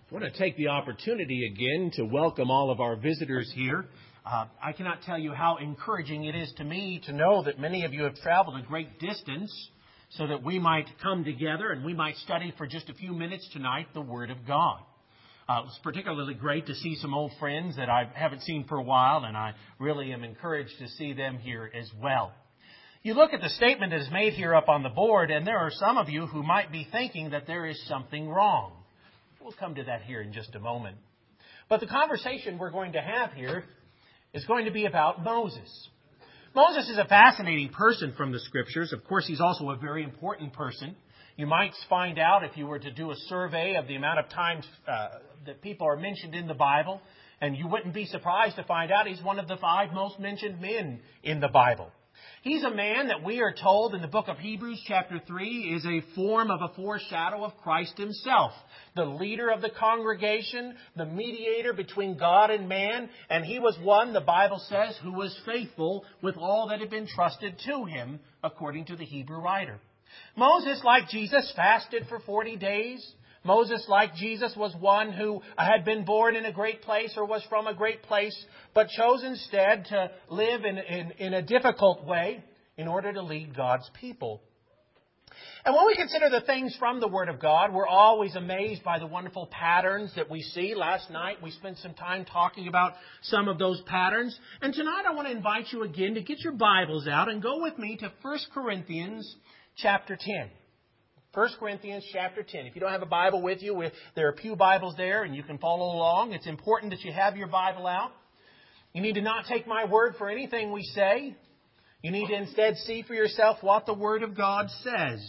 I want to take the opportunity again to welcome all of our visitors here. I cannot tell you how encouraging it is to me to know that many of you have traveled a great distance so that we might come together and we might study for just a few minutes tonight the Word of God. It was particularly great to see some old friends that I haven't seen for a while, and I really am encouraged to see them here as well. You look at the statement that is made here up on the board, and there are some of you who might be thinking that there is something wrong. We'll come to that here in just a moment. But the conversation we're going to have here is going to be about Moses. Moses is a fascinating person from the Scriptures. Of course, he's also a very important person. You might find out if you were to do a survey of the amount of times that people are mentioned in the Bible, and you wouldn't be surprised to find out he's one of the 5 most mentioned men in the Bible. He's a man that we are told in the book of Hebrews chapter 3 is a form of a foreshadow of Christ himself, the leader of the congregation, the mediator between God and man, and he was one, the Bible says, who was faithful with all that had been trusted to him, according to the Hebrew writer. Moses, like Jesus, fasted for 40 days. Moses, like Jesus, was one who had been born in a great place or was from a great place, but chose instead to live in a difficult way in order to lead God's people. And when we consider the things from the Word of God, we're always amazed by the wonderful patterns that we see. Last night we spent some time talking about some of those patterns. And tonight I want to invite you again to get your Bibles out and go with me to 1 Corinthians chapter 10. 1 Corinthians chapter 10. If you don't have a Bible with you, there are pew Bibles there and you can follow along. It's important that you have your Bible out. You need to not take my word for anything we say. You need to instead see for yourself what the Word of God says.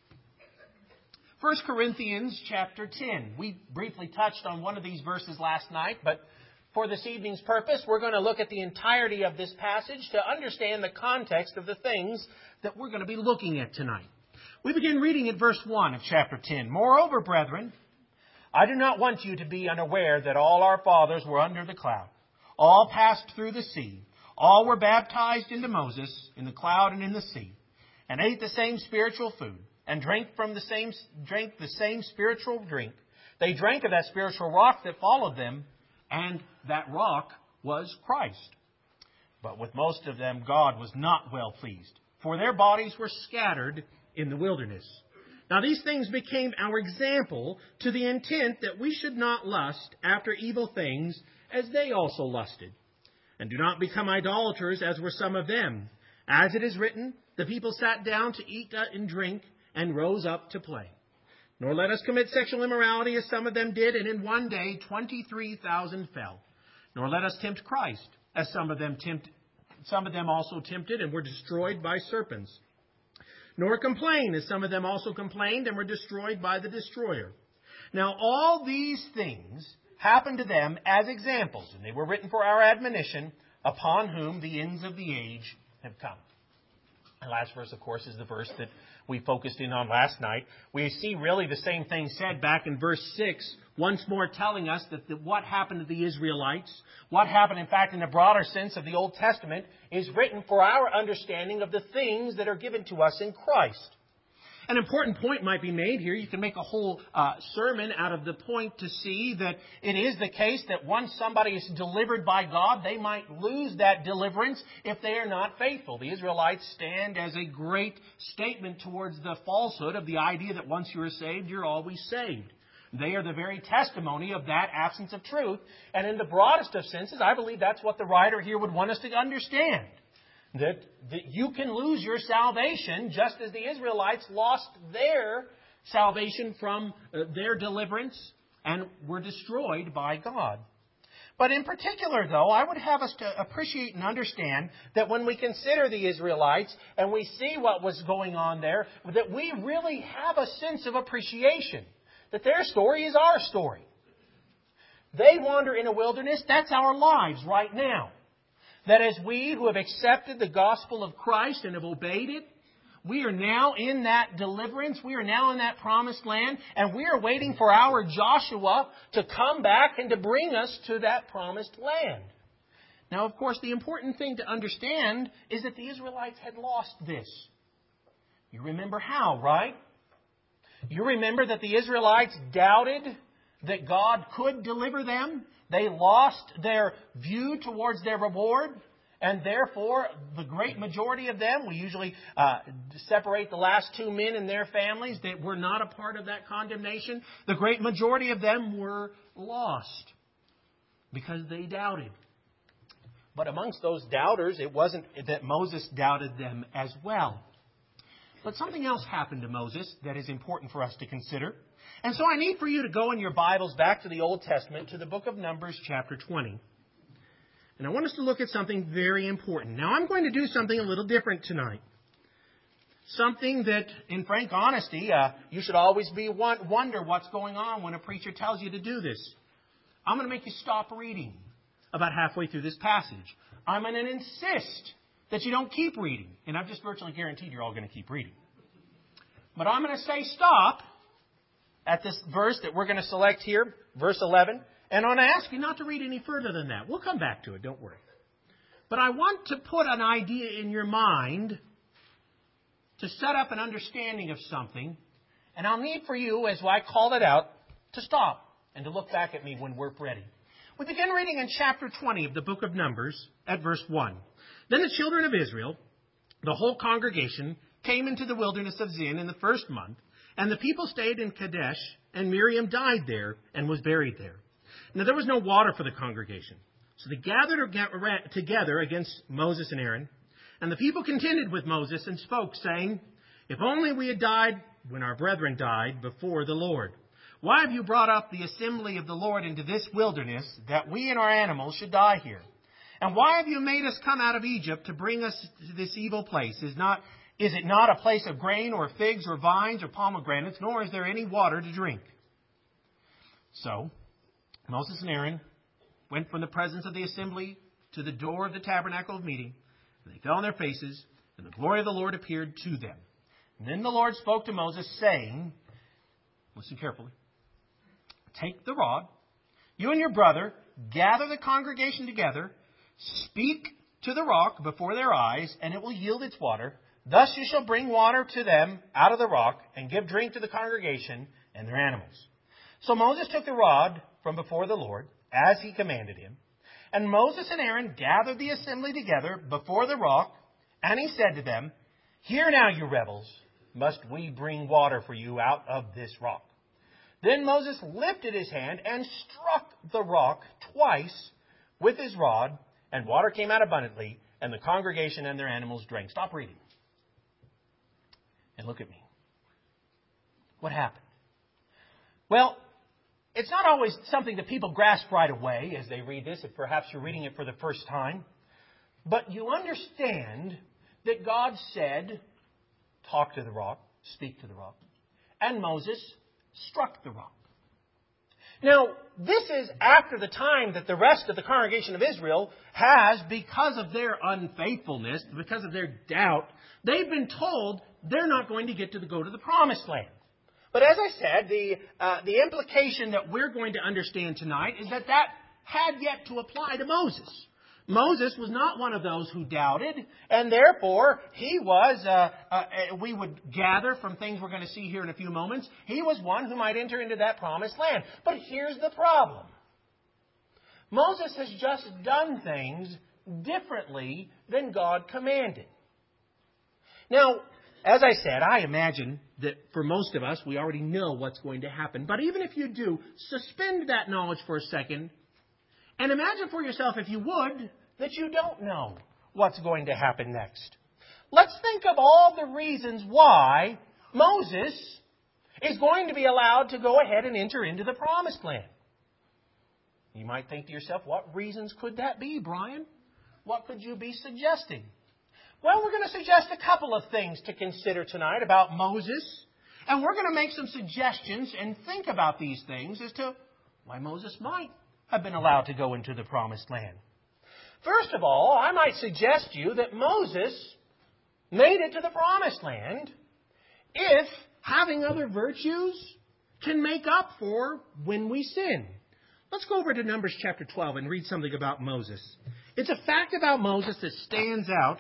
1 Corinthians chapter 10. We briefly touched on one of these verses last night, but for this evening's purpose, we're going to look at the entirety of this passage to understand the context of the things that we're going to be looking at tonight. We begin reading at verse 1 of chapter 10. Moreover, brethren, I do not want you to be unaware that all our fathers were under the cloud. All passed through the sea. All were baptized into Moses in the cloud and in the sea, and ate the same spiritual food, and drank the same spiritual drink. They drank of that spiritual rock that followed them, and that rock was Christ. But with most of them God was not well pleased, for their bodies were scattered in the wilderness. Now these things became our example to the intent that we should not lust after evil things as they also lusted. And do not become idolaters as were some of them. As it is written, the people sat down to eat and drink and rose up to play. Nor let us commit sexual immorality as some of them did, and in one day 23,000 fell. Nor let us tempt Christ as some of them also tempted and were destroyed by serpents. Nor complain, as some of them also complained and were destroyed by the destroyer. Now all these things happened to them as examples, and they were written for our admonition, upon whom the ends of the age have come. The last verse, of course, is the verse that we focused in on last night. We see really the same thing said back in verse 6, once more telling us that what happened to the Israelites, what happened, in fact, in the broader sense of the Old Testament, is written for our understanding of the things that are given to us in Christ. An important point might be made here. You can make a whole sermon out of the point to see that it is the case that once somebody is delivered by God, they might lose that deliverance if they are not faithful. The Israelites stand as a great statement towards the falsehood of the idea that once you are saved, you're always saved. They are the very testimony of that absence of truth. And in the broadest of senses, I believe that's what the writer here would want us to understand. That you can lose your salvation just as the Israelites lost their salvation from their deliverance and were destroyed by God. But in particular, though, I would have us to appreciate and understand that when we consider the Israelites and we see what was going on there, that we really have a sense of appreciation. That their story is our story. They wander in a wilderness. That's our lives right now. That as we who have accepted the gospel of Christ and have obeyed it, we are now in that deliverance. We are now in that promised land. And we are waiting for our Joshua to come back and to bring us to that promised land. Now, of course, the important thing to understand is that the Israelites had lost this. You remember how, right? You remember that the Israelites doubted that God could deliver them. They lost their view towards their reward. And therefore, the great majority of them, we usually separate the last two men and their families that were not a part of that condemnation. The great majority of them were lost because they doubted. But amongst those doubters, it wasn't that Moses doubted them as well. But something else happened to Moses that is important for us to consider. And so I need for you to go in your Bibles back to the Old Testament, to the book of Numbers, chapter 20. And I want us to look at something very important. Now, I'm going to do something a little different tonight. Something that, in frank honesty, you should always wonder what's going on when a preacher tells you to do this. I'm going to make you stop reading about halfway through this passage. I'm going to insist that you don't keep reading. And I've just virtually guaranteed you're all going to keep reading. But I'm going to say stop at this verse that we're going to select here, verse 11. And I'm going to ask you not to read any further than that. We'll come back to it, don't worry. But I want to put an idea in your mind to set up an understanding of something. And I'll need for you, as I call it out, to stop and to look back at me when we're ready. We begin reading in chapter 20 of the book of Numbers at verse 1. Then the children of Israel, the whole congregation, came into the wilderness of Zin in the first month. And the people stayed in Kadesh, and Miriam died there and was buried there. Now, there was no water for the congregation. So they gathered together against Moses and Aaron. And the people contended with Moses and spoke, saying, "If only we had died when our brethren died before the Lord. Why have you brought up the assembly of the Lord into this wilderness, that we and our animals should die here? And why have you made us come out of Egypt to bring us to this evil place? Is it not a place of grain or figs or vines or pomegranates, nor is there any water to drink?" So Moses and Aaron went from the presence of the assembly to the door of the tabernacle of meeting, and they fell on their faces, and the glory of the Lord appeared to them. And then the Lord spoke to Moses, saying, listen carefully, "Take the rod, you and your brother, gather the congregation together, speak to the rock before their eyes, and it will yield its water. Thus you shall bring water to them out of the rock, and give drink to the congregation and their animals." So Moses took the rod from before the Lord, as he commanded him. And Moses and Aaron gathered the assembly together before the rock, and he said to them, "Hear now, you rebels, must we bring water for you out of this rock?" Then Moses lifted his hand and struck the rock twice with his rod, and water came out abundantly, and the congregation and their animals drank. Stop reading. And look at me. What happened? Well, it's not always something that people grasp right away as they read this, if perhaps you're reading it for the first time. But you understand that God said, "Talk to the rock, speak to the rock." And Moses struck the rock. Now, this is after the time that the rest of the congregation of Israel has, because of their unfaithfulness, because of their doubt, they've been told they're not going to get to go to the promised land. But as I said, the implication that we're going to understand tonight is that had yet to apply to Moses. Moses was not one of those who doubted, and therefore he was, we would gather from things we're going to see here in a few moments, he was one who might enter into that promised land. But here's the problem. Moses has just done things differently than God commanded. Now, as I said, I imagine that for most of us, we already know what's going to happen. But even if you do, suspend that knowledge for a second and imagine for yourself, if you would, that you don't know what's going to happen next. Let's think of all the reasons why Moses is going to be allowed to go ahead and enter into the promised land. You might think to yourself, what reasons could that be, Brian? What could you be suggesting? Well, we're going to suggest a couple of things to consider tonight about Moses. And we're going to make some suggestions and think about these things as to why Moses might have been allowed to go into the promised land. First of all, I might suggest to you that Moses made it to the promised land if having other virtues can make up for when we sin. Let's go over to Numbers chapter 12 and read something about Moses. It's a fact about Moses that stands out.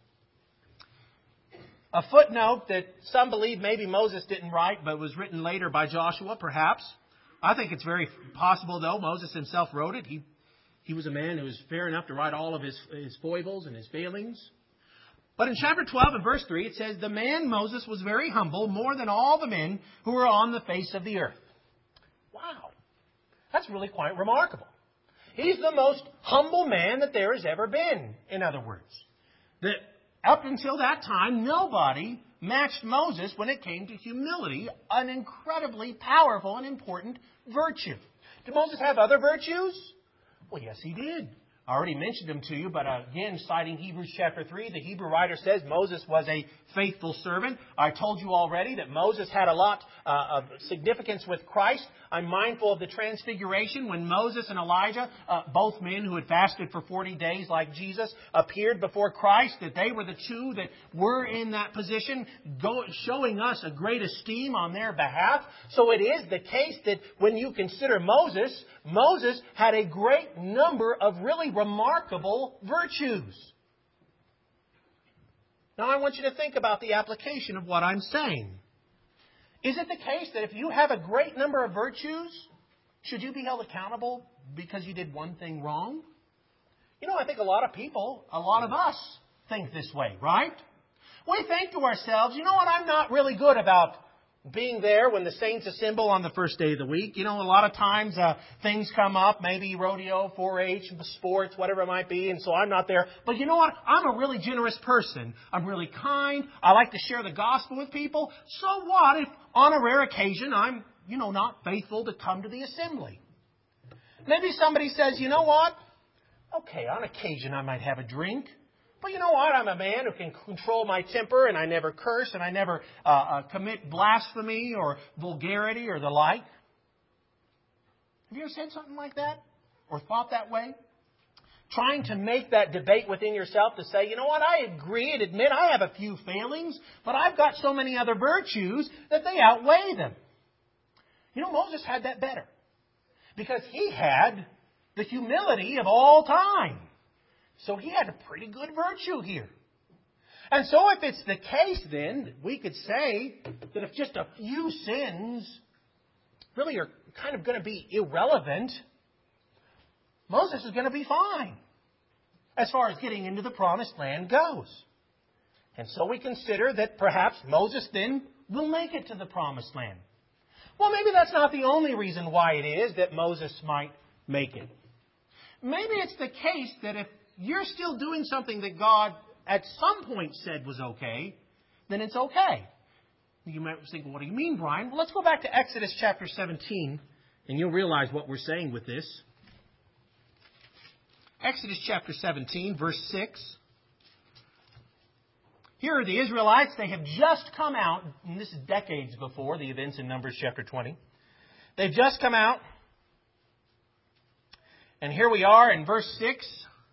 A footnote that some believe maybe Moses didn't write, but was written later by Joshua, perhaps. I think it's very possible, though, Moses himself wrote it. He was a man who was fair enough to write all of his foibles and his failings. But in chapter 12 and verse 3, it says, the man Moses was very humble, more than all the men who were on the face of the earth. Wow. That's really quite remarkable. He's the most humble man that there has ever been, in other words. That up until that time, nobody matched Moses when it came to humility, an incredibly powerful and important virtue. Did Moses have other virtues? Well, yes, he did. I already mentioned them to you, but again, citing Hebrews chapter 3, the Hebrew writer says Moses was a faithful servant. I told you already that Moses had a lot of significance with Christ. I'm mindful of the transfiguration when Moses and Elijah, both men who had fasted for 40 days like Jesus, appeared before Christ, that they were the two that were in that position, showing us a great esteem on their behalf. So it is the case that when you consider Moses, Moses had a great number of really remarkable virtues. Now I want you to think about the application of what I'm saying. Is it the case that if you have a great number of virtues, should you be held accountable because you did one thing wrong? You know, I think a lot of people, a lot of us think this way, right? We think to ourselves, you know what, I'm not really good about being there when the saints assemble on the first day of the week. You know, a lot of times things come up, maybe rodeo, 4-H, sports, whatever it might be, and so I'm not there. But you know what? I'm a really generous person. I'm really kind. I like to share the gospel with people. So what if on a rare occasion I'm, not faithful to come to the assembly? Maybe somebody says, you know what? Okay, on occasion I might have a drink. But you know what? I'm a man who can control my temper, and I never curse, and I never commit blasphemy or vulgarity or the like. Have you ever said something like that? Or thought that way? Trying to make that debate within yourself to say, you know what? I agree and admit I have a few failings, but I've got so many other virtues that they outweigh them. You know, Moses had that better. Because he had the humility of all time. So he had a pretty good virtue here. And so if it's the case, then, we could say that if just a few sins really are kind of going to be irrelevant, Moses is going to be fine as far as getting into the promised land goes. And so we consider that perhaps Moses then will make it to the promised land. Well, maybe that's not the only reason why it is that Moses might make it. Maybe it's the case that if you're still doing something that God at some point said was okay, then it's okay. You might think, well, what do you mean, Brian? Well, let's go back to Exodus chapter 17, and you'll realize what we're saying with this. Exodus chapter 17, verse 6. Here are the Israelites. They have just come out, and this is decades before the events in Numbers chapter 20. They've just come out, and here we are in verse 6.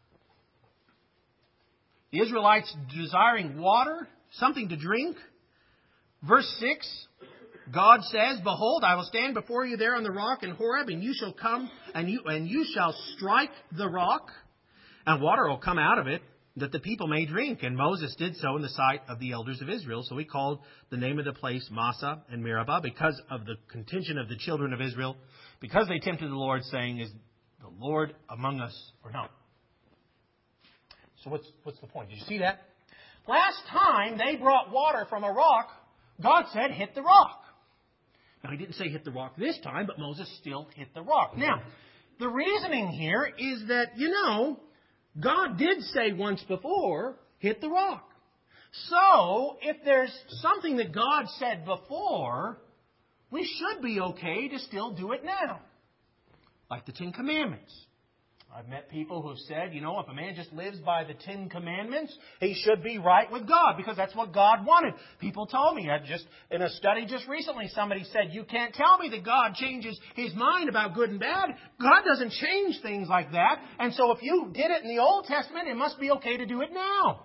The Israelites desiring water, something to drink. Verse 6, God says, behold, I will stand before you there on the rock in Horeb, and you shall come, and you shall strike the rock, and water will come out of it, that the people may drink. And Moses did so in the sight of the elders of Israel. So he called the name of the place Massah and Meribah, because of the contention of the children of Israel, because they tempted the Lord, saying, is the Lord among us or not? So what's the point? Did you see that? Last time they brought water from a rock, God said, hit the rock. Now, he didn't say hit the rock this time, but Moses still hit the rock. Now, the reasoning here is that, God did say once before, hit the rock. So, if there's something that God said before, we should be okay to still do it now. Like the Ten Commandments. I've met people who have said, if a man just lives by the Ten Commandments, he should be right with God because that's what God wanted. People told me, in a study just recently, somebody said, you can't tell me that God changes His mind about good and bad. God doesn't change things like that. And so if you did it in the Old Testament, it must be okay to do it now.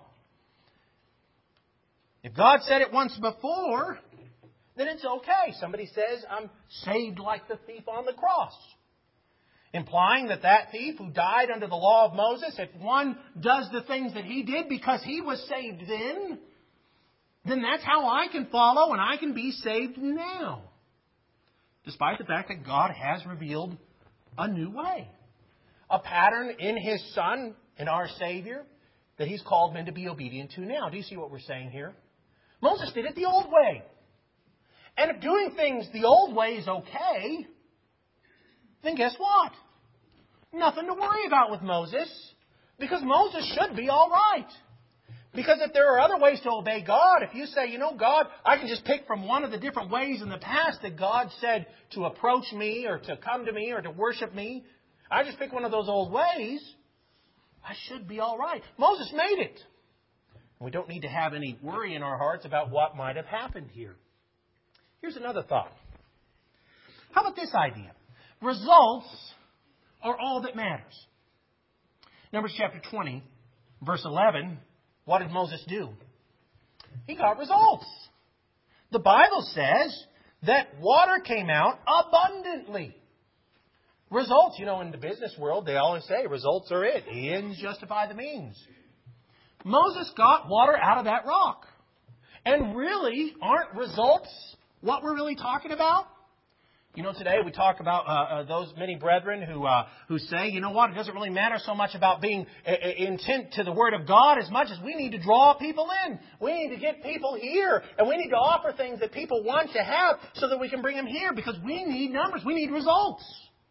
If God said it once before, then it's okay. Somebody says, I'm saved like the thief on the cross. Implying that thief who died under the law of Moses, if one does the things that he did because he was saved then that's how I can follow and I can be saved now. despite the fact that God has revealed a new way, a pattern in His Son, in our Savior, that He's called men to be obedient to now. Do you see what we're saying here? Moses did it the old way. And if doing things the old way is okay, then guess what? Nothing to worry about with Moses, because Moses should be all right. Because if there are other ways to obey God, if you say, God, I can just pick from one of the different ways in the past that God said to approach me or to come to me or to worship me, I just pick one of those old ways, I should be all right. Moses made it. We don't need to have any worry in our hearts about what might have happened here. Here's another thought. How about this idea? Results are all that matters. Numbers chapter 20, verse 11, what did Moses do? He got results. The Bible says that water came out abundantly. Results, in the business world, they always say results are it. The ends justify the means. Moses got water out of that rock. And really, aren't results what we're really talking about? Today we talk about those many brethren who say, it doesn't really matter so much about being intent to the Word of God as much as we need to draw people in. We need to get people here, and we need to offer things that people want to have so that we can bring them here, because we need numbers. We need results.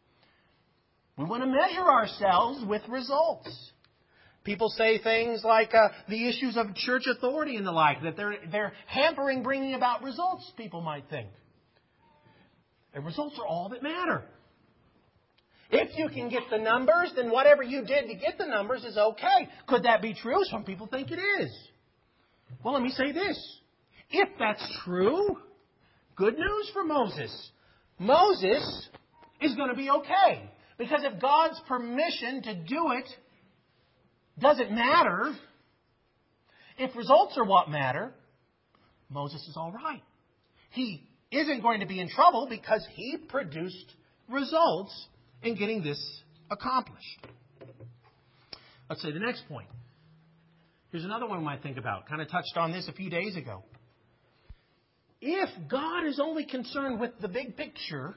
We want to measure ourselves with results. People say things like the issues of church authority and the like, that they're hampering bringing about results, people might think. And results are all that matter. If you can get the numbers, then whatever you did to get the numbers is okay. Could that be true? Some people think it is. Well, let me say this. If that's true, good news for Moses. Moses is going to be okay. Because if God's permission to do it doesn't matter, if results are what matter, Moses is all right. He isn't going to be in trouble because he produced results in getting this accomplished. Let's say the next point. Here's another one we might think about. Kind of touched on this a few days ago. If God is only concerned with the big picture,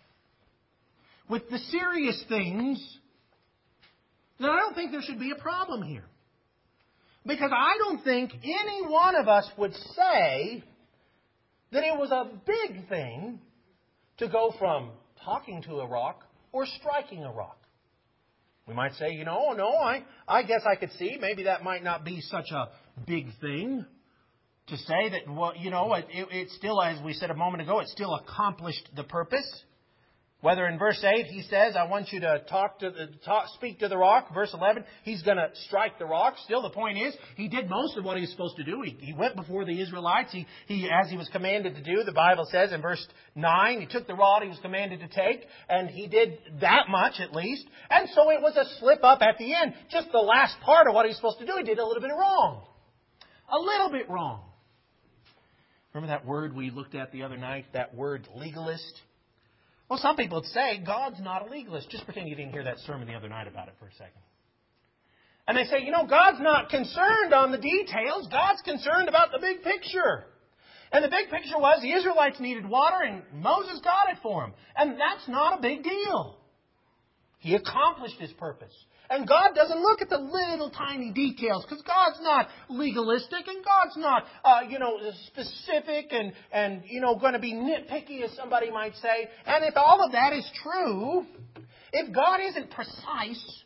with the serious things, then I don't think there should be a problem here. Because I don't think any one of us would say that it was a big thing to go from talking to a rock or striking a rock. We might say, I guess I could see maybe that might not be such a big thing to say that, it still, as we said a moment ago, it still accomplished the purpose. Whether in verse 8 he says, I want you to speak to the rock. Verse 11, he's going to strike the rock. Still, the point is, he did most of what he was supposed to do. He went before the Israelites. He as he was commanded to do. The Bible says in verse 9, he took the rod he was commanded to take, and he did that much at least. And so it was a slip up at the end. Just the last part of what he was supposed to do, he did a little bit wrong. A little bit wrong. Remember that word we looked at the other night, that word legalist? Well, some people would say God's not a legalist. Just pretend you didn't hear that sermon the other night about it for a second. And they say, God's not concerned on the details. God's concerned about the big picture. And the big picture was the Israelites needed water and Moses got it for them. And that's not a big deal. He accomplished his purpose. And God doesn't look at the little tiny details because God's not legalistic and God's not, specific and going to be nitpicky, as somebody might say. And if all of that is true, if God isn't precise,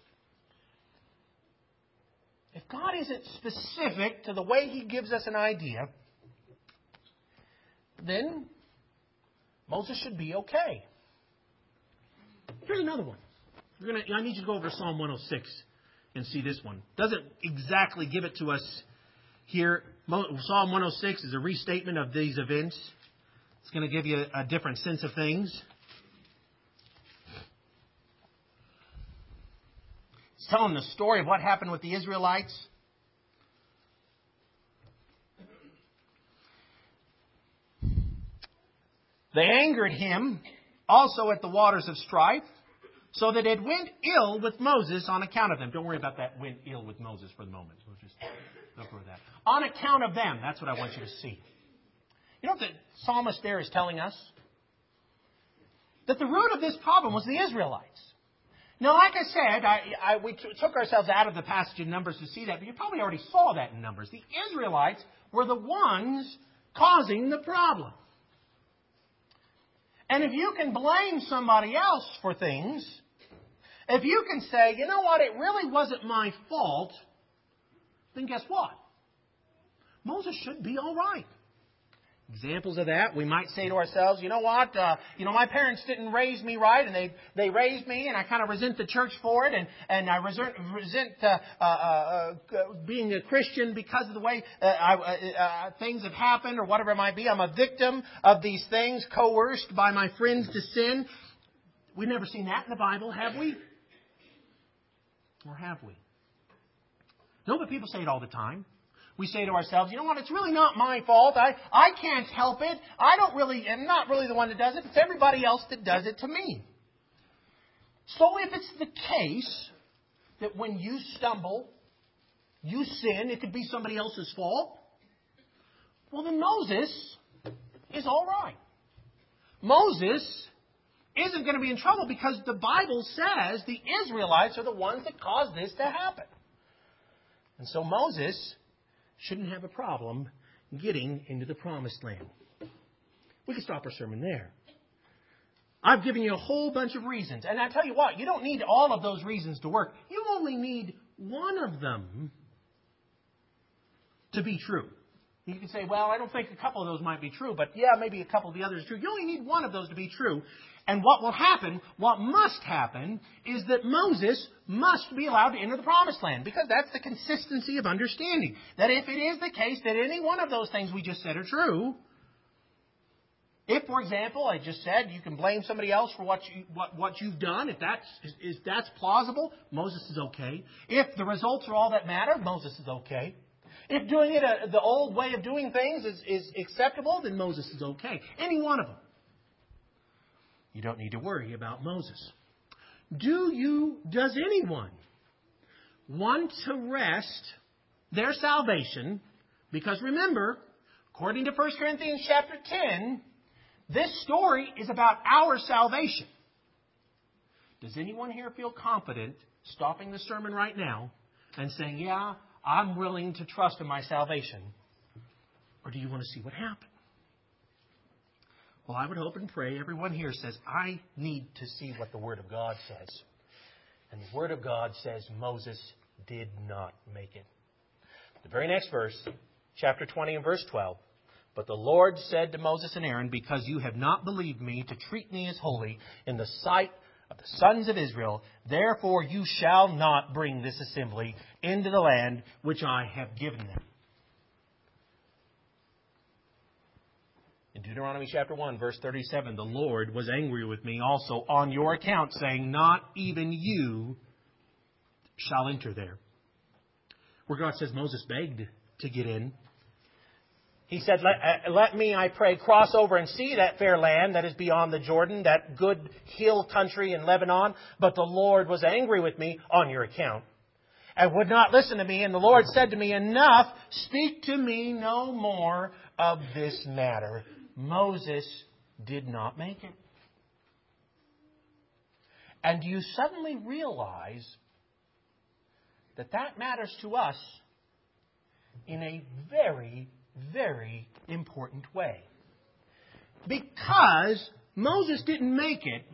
if God isn't specific to the way He gives us an idea, then Moses should be okay. Here's another one. I need you to go over Psalm 106 and see this one. Doesn't exactly give it to us here. Psalm 106 is a restatement of these events. It's going to give you a different sense of things. It's telling the story of what happened with the Israelites. They angered him also at the waters of strife, so that it went ill with Moses on account of them. Don't worry about that went ill with Moses for the moment. We'll just go for that. On account of them. That's what I want you to see. You know what the psalmist there is telling us? that the root of this problem was the Israelites. Now, like I said, we took ourselves out of the passage in Numbers to see that, but you probably already saw that in Numbers. The Israelites were the ones causing the problem. And if you can blame somebody else for things, if you can say, you know what, it really wasn't my fault, then guess what? Moses should be all right. Examples of that, we might say to ourselves, you know what, my parents didn't raise me right, and they raised me, and I kind of resent the church for it, and I resent being a Christian because of the way things have happened, or whatever it might be. I'm a victim of these things, coerced by my friends to sin. We've never seen that in the Bible, have we? Or have we? No, but people say it all the time. We say to ourselves, you know what, it's really not my fault. I can't help it. I'm not really the one that does it. It's everybody else that does it to me. So if it's the case that when you stumble, you sin, it could be somebody else's fault, well then Moses is all right. Moses isn't going to be in trouble because the Bible says the Israelites are the ones that caused this to happen. And so Moses shouldn't have a problem getting into the promised land. We can stop our sermon there. I've given you a whole bunch of reasons. And I tell you what, you don't need all of those reasons to work. You only need one of them to be true. You can say, well, I don't think a couple of those might be true, but yeah, maybe a couple of the others are true. You only need one of those to be true. And what will happen, what must happen, is that Moses must be allowed to enter the promised land, because that's the consistency of understanding. That if it is the case that any one of those things we just said are true, if, for example, I just said you can blame somebody else for what you've done, if that's plausible, Moses is okay. If the results are all that matter, Moses is okay. If doing it the old way of doing things is acceptable, then Moses is okay. Any one of them. You don't need to worry about Moses. Does anyone want to rest their salvation? Because remember, according to 1 Corinthians chapter 10, this story is about our salvation. Does anyone here feel confident stopping the sermon right now and saying, yeah, I'm willing to trust in my salvation? Or do you want to see what happens? Well, I would hope and pray everyone here says, I need to see what the Word of God says. And the Word of God says Moses did not make it. The very next verse, chapter 20 and verse 12. But the Lord said to Moses and Aaron, because you have not believed me to treat me as holy in the sight of the sons of Israel, therefore you shall not bring this assembly into the land which I have given them. In Deuteronomy chapter 1, verse 37, the Lord was angry with me also on your account, saying, not even you shall enter there. Where God says Moses begged to get in. He said, let me, I pray, cross over and see that fair land that is beyond the Jordan, that good hill country in Lebanon. But the Lord was angry with me on your account and would not listen to me. And the Lord said to me, enough, speak to me no more of this matter. Moses did not make it. And do you suddenly realize that matters to us in a very, very important way? Because Moses didn't make it,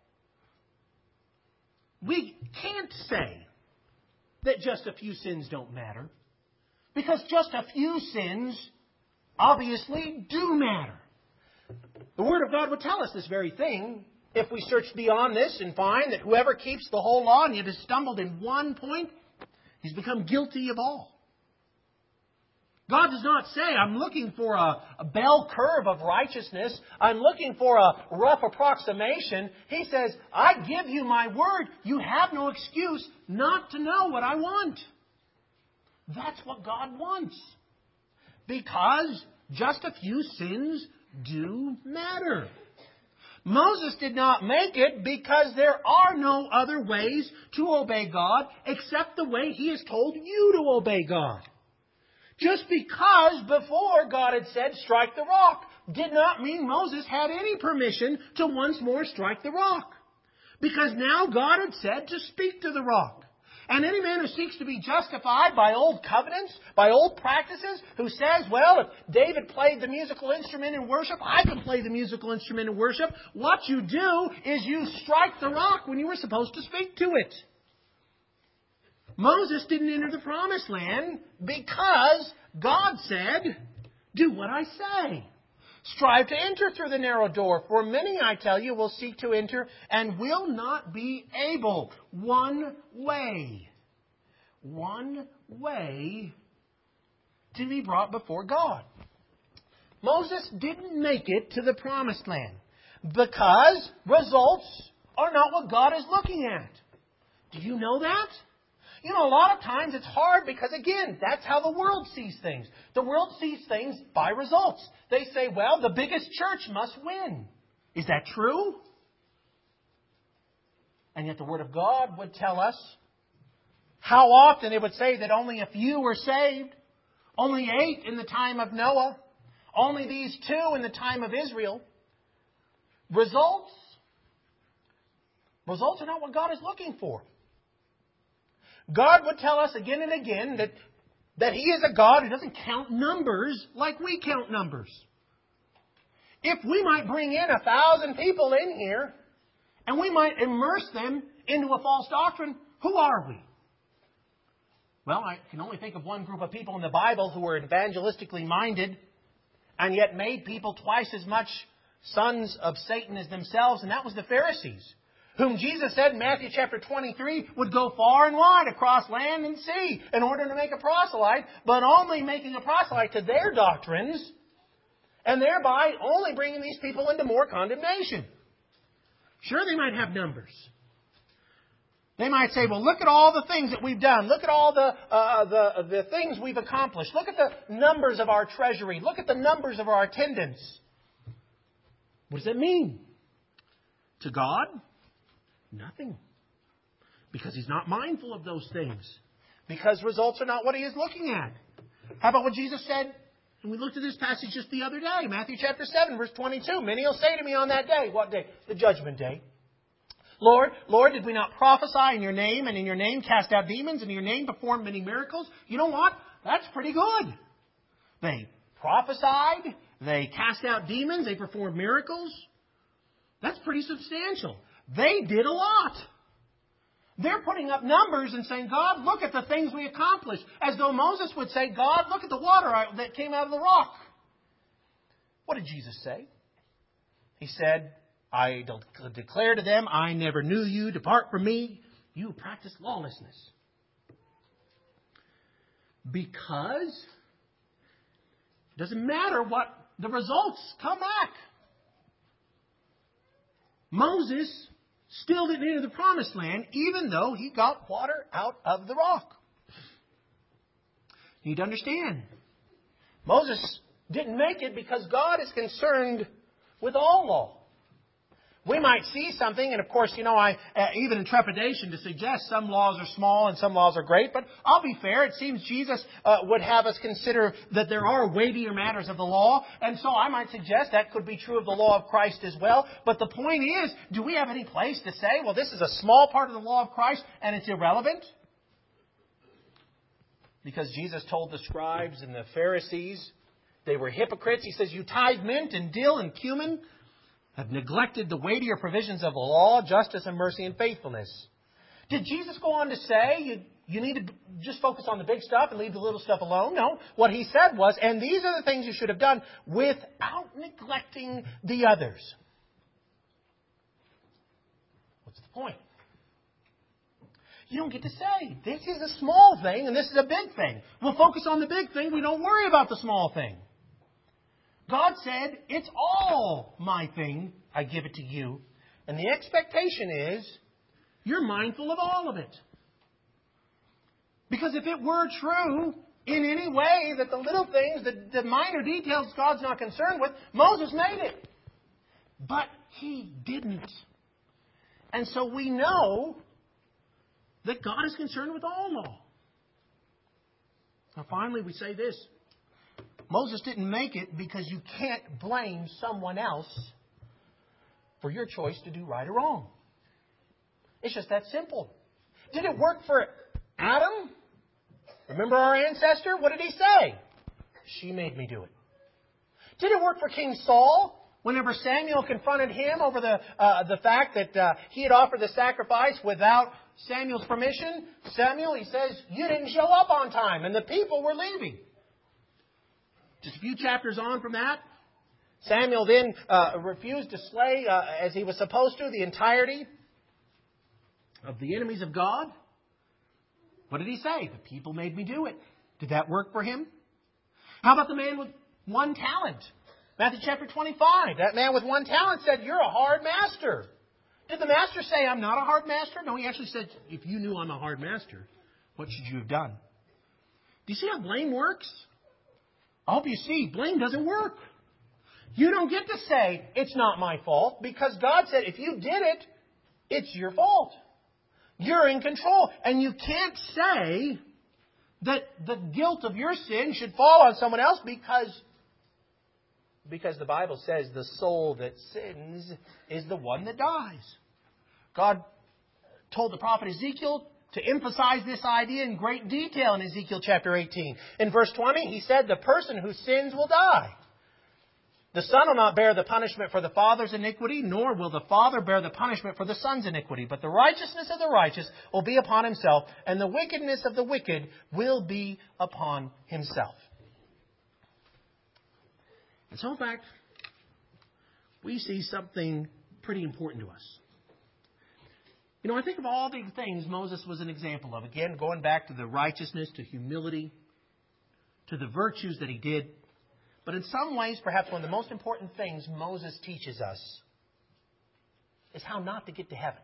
we can't say that just a few sins don't matter. Because just a few sins obviously do matter. The Word of God would tell us this very thing if we search beyond this and find that whoever keeps the whole law and yet has stumbled in one point, he's become guilty of all. God does not say, I'm looking for a bell curve of righteousness. I'm looking for a rough approximation. He says, I give you my word. You have no excuse not to know what I want. That's what God wants. Because just a few sins do matter. Moses did not make it because there are no other ways to obey God except the way He has told you to obey God. Just because before God had said, strike the rock, did not mean Moses had any permission to once more strike the rock. Because now God had said to speak to the rock. And any man who seeks to be justified by old covenants, by old practices, who says, well, if David played the musical instrument in worship, I can play the musical instrument in worship. What you do is you strike the rock when you were supposed to speak to it. Moses didn't enter the promised land because God said, do what I say. Strive to enter through the narrow door, for many, I tell you, will seek to enter and will not be able. One way to be brought before God. Moses didn't make it to the promised land because results are not what God is looking at. Do you know that? You know, a lot of times it's hard because, again, that's how the world sees things. The world sees things by results. They say, well, the biggest church must win. Is that true? And yet the Word of God would tell us how often it would say that only a few were saved. Only 8 in the time of Noah. Only these 2 in the time of Israel. Results are not what God is looking for. God would tell us again and again that He is a God who doesn't count numbers like we count numbers. If we might bring in 1,000 people in here and we might immerse them into a false doctrine, who are we? Well, I can only think of one group of people in the Bible who were evangelistically minded and yet made people twice as much sons of Satan as themselves, and that was the Pharisees, whom Jesus said in Matthew chapter 23 would go far and wide across land and sea in order to make a proselyte, but only making a proselyte to their doctrines, and thereby only bringing these people into more condemnation. Sure, they might have numbers. They might say, well, look at all the things that we've done. Look at all the things we've accomplished. Look at the numbers of our treasury. Look at the numbers of our attendance. What does that mean? To God? Nothing. Because He's not mindful of those things. Because results are not what He is looking at. How about what Jesus said? And we looked at this passage just the other day. Matthew chapter 7, verse 22. Many will say to me on that day. What day? The judgment day. Lord, Lord, did we not prophesy in Your name, and in Your name cast out demons, and in Your name perform many miracles? You know what? That's pretty good. They prophesied. They cast out demons. They performed miracles. That's pretty substantial. They did a lot. They're putting up numbers and saying, God, look at the things we accomplished. As though Moses would say, God, look at the water that came out of the rock. What did Jesus say? He said, I declare to them, I never knew you. Depart from me. You practice lawlessness. Because it doesn't matter what the results come back. Moses still didn't enter the promised land, even though he got water out of the rock. You need to understand. Moses didn't make it because God is concerned with all law. We might see something, and of course, I even in trepidation to suggest some laws are small and some laws are great, but I'll be fair. It seems Jesus would have us consider that there are weightier matters of the law, and so I might suggest that could be true of the law of Christ as well. But the point is, do we have any place to say, well, this is a small part of the law of Christ and it's irrelevant? Because Jesus told the scribes and the Pharisees, they were hypocrites. He says, you tithe mint and dill and cumin, have neglected the weightier provisions of the law, justice and mercy and faithfulness. Did Jesus go on to say you need to just focus on the big stuff and leave the little stuff alone? No. What He said was, and these are the things you should have done without neglecting the others. What's the point? You don't get to say, this is a small thing and this is a big thing. We'll focus on the big thing. We don't worry about the small thing. God said, it's all my thing. I give it to you. And the expectation is, you're mindful of all of it. Because if it were true in any way that the little things, the minor details God's not concerned with, Moses made it. But he didn't. And so we know that God is concerned with all law. Now finally we say this. Moses didn't make it because you can't blame someone else for your choice to do right or wrong. It's just that simple. Did it work for Adam? Remember our ancestor? What did he say? She made me do it. Did it work for King Saul? Whenever Samuel confronted him over the fact that he had offered the sacrifice without Samuel's permission, Samuel, he says, you didn't show up on time, and the people were leaving. Just a few chapters on from that, Samuel then refused to slay, as he was supposed to, the entirety of the enemies of God. What did he say? The people made me do it. Did that work for him? How about the man with one talent? Matthew chapter 25. That man with one talent said, you're a hard master. Did the master say, I'm not a hard master? No, he actually said, if you knew I'm a hard master, what should you have done? Do you see how blame works? I hope you see, blame doesn't work. You don't get to say, it's not my fault, because God said, if you did it, it's your fault. You're in control. And you can't say that the guilt of your sin should fall on someone else because the Bible says the soul that sins is the one that dies. God told the prophet Ezekiel to emphasize this idea in great detail in Ezekiel chapter 18. In verse 20, he said, the person who sins will die. The son will not bear the punishment for the father's iniquity, nor will the father bear the punishment for the son's iniquity. But the righteousness of the righteous will be upon himself, and the wickedness of the wicked will be upon himself. And so, in fact, we see something pretty important to us. You know, I think of all the things Moses was an example of. Again, going back to the righteousness, to humility, to the virtues that he did. But in some ways, perhaps one of the most important things Moses teaches us is how not to get to heaven.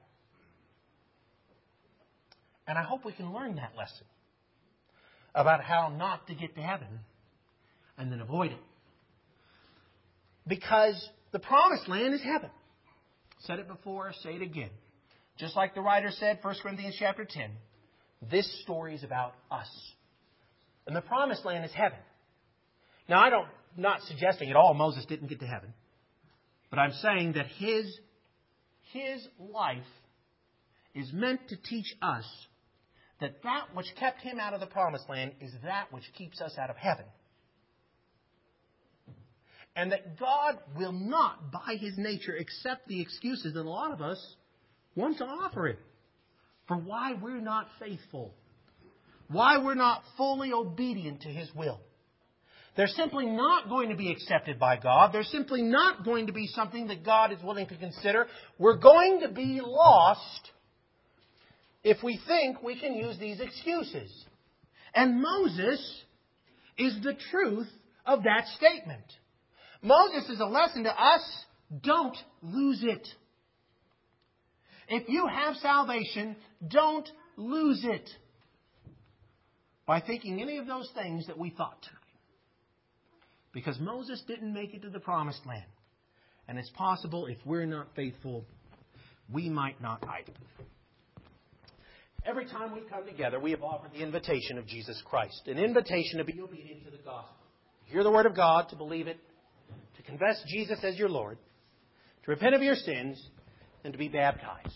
And I hope we can learn that lesson about how not to get to heaven and then avoid it. Because the promised land is heaven. Said it before, say it again. Just like the writer said, 1 Corinthians chapter 10, this story is about us. And the promised land is heaven. Now, I'm not suggesting at all Moses didn't get to heaven. But I'm saying that his life is meant to teach us that which kept him out of the promised land is that which keeps us out of heaven. And that God will not, by His nature, accept the excuses that a lot of us want to offer Him for why we're not faithful, why we're not fully obedient to His will. They're simply not going to be accepted by God. They're simply not going to be something that God is willing to consider. We're going to be lost if we think we can use these excuses. And Moses is the truth of that statement. Moses is a lesson to us. Don't lose it. If you have salvation, don't lose it by thinking any of those things that we thought tonight. Because Moses didn't make it to the promised land. And it's possible if we're not faithful, we might not either. Every time we come together, we have offered the invitation of Jesus Christ. An invitation to be obedient to the gospel. To hear the Word of God, to believe it, to confess Jesus as your Lord, to repent of your sins, and to be baptized.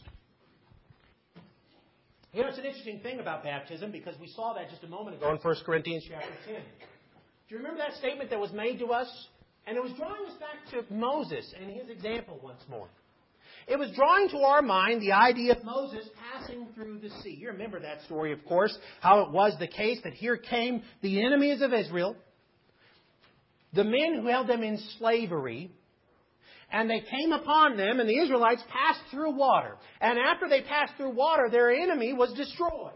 You know, it's an interesting thing about baptism because we saw that just a moment ago in 1 Corinthians chapter 10. Do you remember that statement that was made to us? And it was drawing us back to Moses and his example once more. It was drawing to our mind the idea of Moses passing through the sea. You remember that story, of course, how it was the case that here came the enemies of Israel, the men who held them in slavery, and they came upon them, and the Israelites passed through water. And after they passed through water, their enemy was destroyed.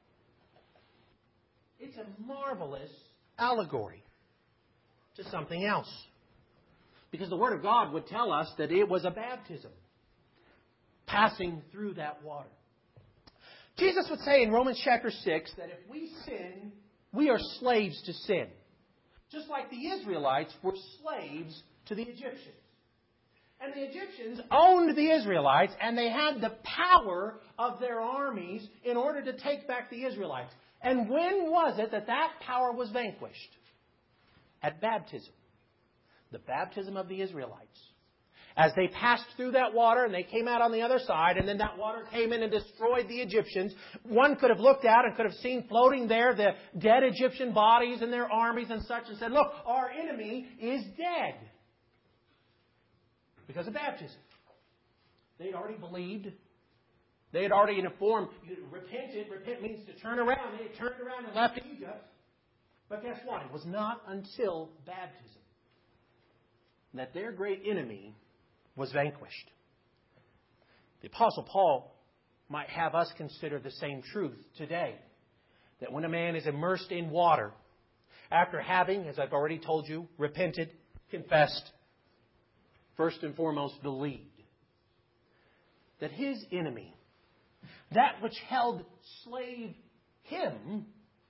It's a marvelous allegory to something else. Because the Word of God would tell us that it was a baptism, passing through that water. Jesus would say in Romans chapter 6 that if we sin, we are slaves to sin. Just like the Israelites were slaves to the Egyptians. And the Egyptians owned the Israelites, and they had the power of their armies in order to take back the Israelites. And when was it that that power was vanquished? At baptism. The baptism of the Israelites. As they passed through that water and they came out on the other side, and then that water came in and destroyed the Egyptians, one could have looked out and could have seen floating there the dead Egyptian bodies and their armies and such, and said, look, our enemy is dead. Because of baptism. They had already believed. They had already repented. Repent means to turn around. They had turned around and left Egypt. But guess what? It was not until baptism that their great enemy was vanquished. The Apostle Paul might have us consider the same truth today. That when a man is immersed in water, after having, as I've already told you, repented, confessed, first and foremost believed, that his enemy, that which held slave him,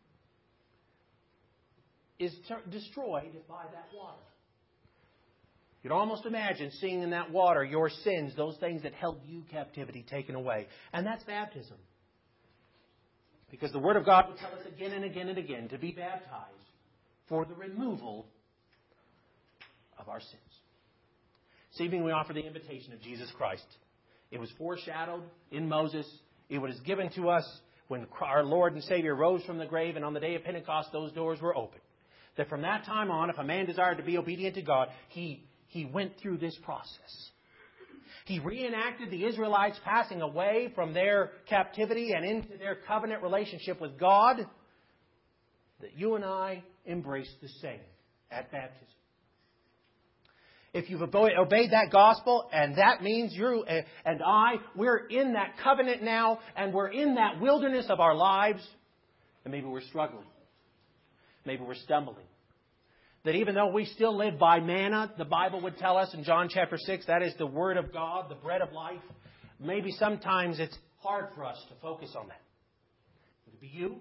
is destroyed by that water. You can almost imagine seeing in that water your sins, those things that held you captivity, taken away. And that's baptism. Because the Word of God will tell us again and again and again to be baptized for the removal of our sins. This evening we offer the invitation of Jesus Christ. It was foreshadowed in Moses. It was given to us when our Lord and Savior rose from the grave, and on the day of Pentecost those doors were opened. That from that time on, if a man desired to be obedient to God, he went through this process. He reenacted the Israelites passing away from their captivity and into their covenant relationship with God, that you and I embrace the same at baptism. If you've obeyed that gospel, and that means you and I, we're in that covenant now, and we're in that wilderness of our lives, and maybe we're struggling. Maybe we're stumbling. That even though we still live by manna, the Bible would tell us in John chapter 6, that is the Word of God, the bread of life. Maybe sometimes it's hard for us to focus on that. Would it be you?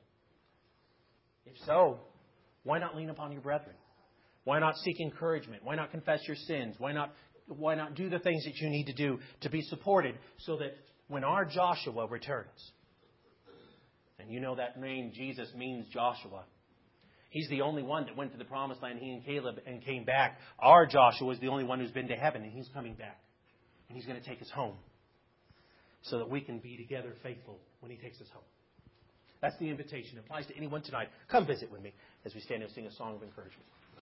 If so, why not lean upon your brethren? Why not seek encouragement? Why not confess your sins? Why not do the things that you need to do to be supported so that when our Joshua returns, and you know that name Jesus means Joshua. He's the only one that went to the promised land, he and Caleb, and came back. Our Joshua is the only one who's been to heaven, and he's coming back. And he's going to take us home so that we can be together faithful when he takes us home. That's the invitation. It applies to anyone tonight. Come visit with me as we stand and sing a song of encouragement.